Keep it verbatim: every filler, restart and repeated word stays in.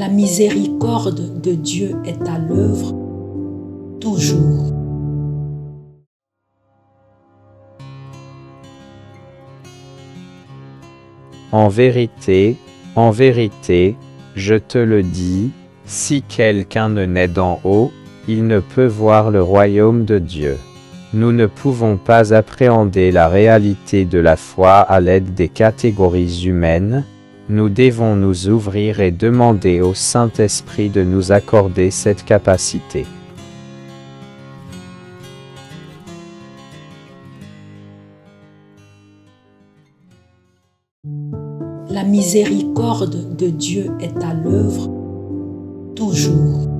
La miséricorde de Dieu est à l'œuvre toujours. En vérité, en vérité, je te le dis, si quelqu'un ne naît d'en haut, il ne peut voir le royaume de Dieu. Nous ne pouvons pas appréhender la réalité de la foi à l'aide des catégories humaines. Nous devons nous ouvrir et demander au Saint-Esprit de nous accorder cette capacité. La miséricorde de Dieu est à l'œuvre toujours.